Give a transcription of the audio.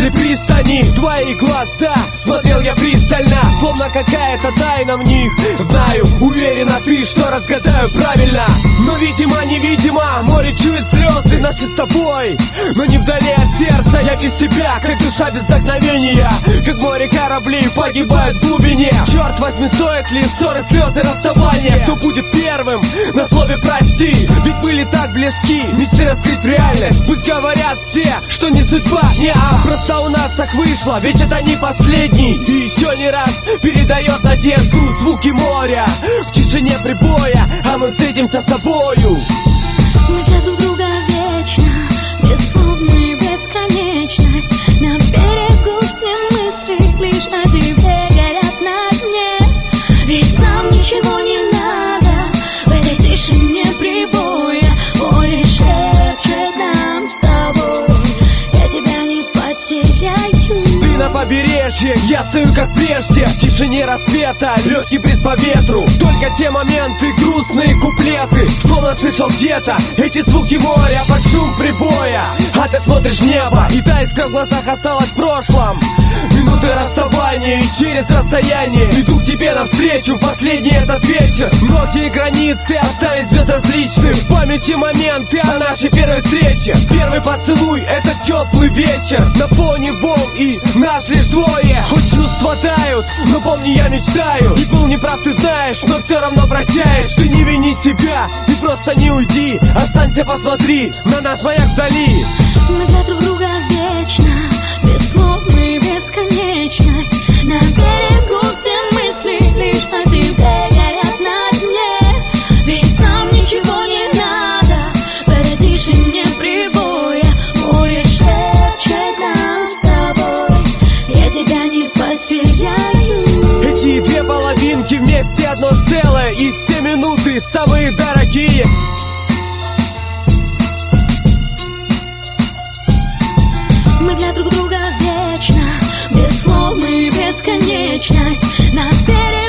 возле пристани. Твои глаза смотрел я пристально, словно какая-то тайна в них. Знаю, уверена ты, что разгадаю правильно. Но видимо, невидимо, море чует слезы наши с тобой. Но не вдали от сердца, я без тебя, как душа без вдохновения. Как море кораблей погибают в глубине. Черт возьми, стоит ли ссоры, слезы, расставания? Кто будет первым на слове прости? Ведь были так близки, мечты раскрыть в реальность. Пусть говорят все, что не судьба, просто у нас так вышло, ведь это не последний. И еще не раз передает надежду звуки моря в тишине прибоя, а мы встретимся с тобою. Мы для друг друга вечно, без слов мы бесконечность. На берегу все мысли лишь о тебе горят на дне. Ведь нам ничего не надо в этой тишине прибоя. Море шепчет нам с тобой, я тебя не потеряю. Ты на побережье, я стою как прежде, в тишине рассвета, легкий бриз по ветру. Только те моменты, грустные куплеты, словно слышал где-то эти звуки моря под шум прибоя. А ты смотришь в небо, и та искра в глазах осталась в прошлом. Минуты расставания, и через расстояние иду к тебе навстречу, последний этот вечер. Многие границы остались безразличны, в памяти моменты о нашей первой встрече. Первый поцелуй, это теплый вечер, на фоне волн и нас лишь двое. Хоть чувства тают, но помни, я мечтаю. И был неправ, ты знаешь, но все равно прощаешь. Ты не вини себя, ты просто не уйди. Останься, посмотри на наш маяк вдали. Мы для друг друга вечно, без слов мы бесконечность. На берегу все мысли лишь о тебе горят на дне. Ведь нам ничего не надо в этой тишине прибоя. Море шепчет нам с тобой, я тебя не потеряю. Эти две половинки вместе одно целое, и все минуты самые дорогие. Мы для друг друга вечно, без слов мы бесконечность. На берегу